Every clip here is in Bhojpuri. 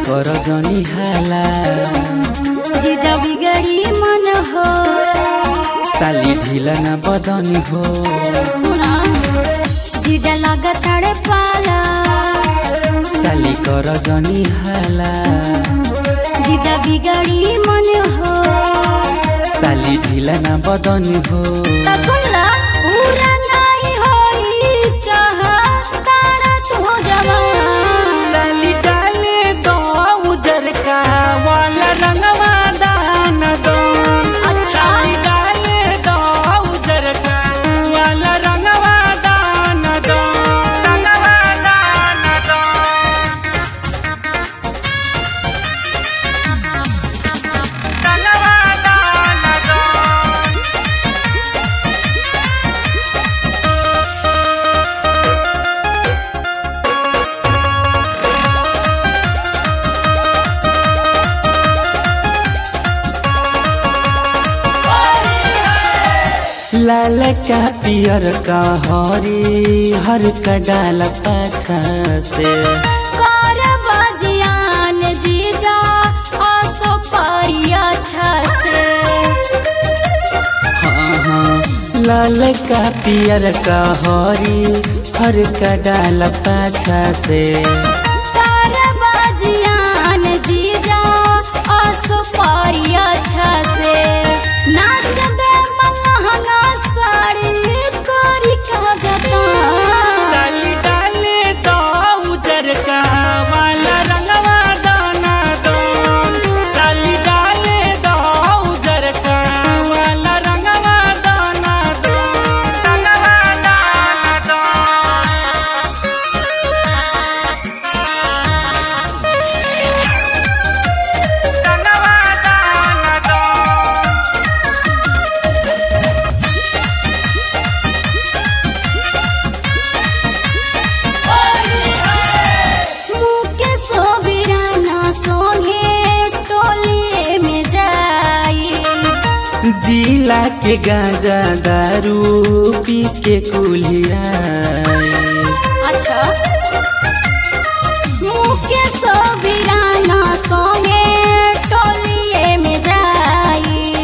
कर जनी हाला जीजा बिगड़ी मन हो साली ढीला न बदनी हो सुना जीजा लगताड़े पाला साली कर जनी हाला जीजा बिगड़ी मन हो साली ढीला न बदनी हो त सुनला पूरा नाही होई चाह तारा तू जवान साली डाले दो उजर का वाला रंगवा दान दो अच्छा डाले दो उजर का वाला रंगवा दान दो रंगवा दान दो रंगवा दान दो लाल का पियर का हरी हर का डाल पाछा से कर बजियान जीजा आसो परिया छसे हाँ हाँ लाल का पियर का हरी हर का डाल पाछा से कर बजियान जीजा आसो परिया छसे नाच दे महंगा साड़ी करी का जता साली डाले दो उजर का वाला रंगवा दाना दो साली डाले दो उजर का वाला रंगवा दाना दो रंगवा दाना दो रंगवा दाना दो मुके सोबिराना सोहे टोलिए में जाई जिला के गांजा दारू पी के कुलिया अच्छा मुके सोबिराना सोहे टोलिए में जाई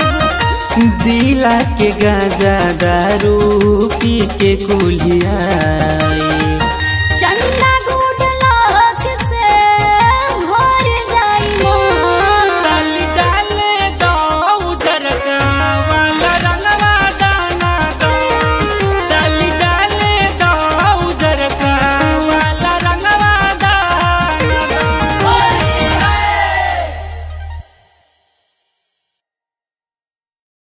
जिला के गांजा दारू पी के कुलिया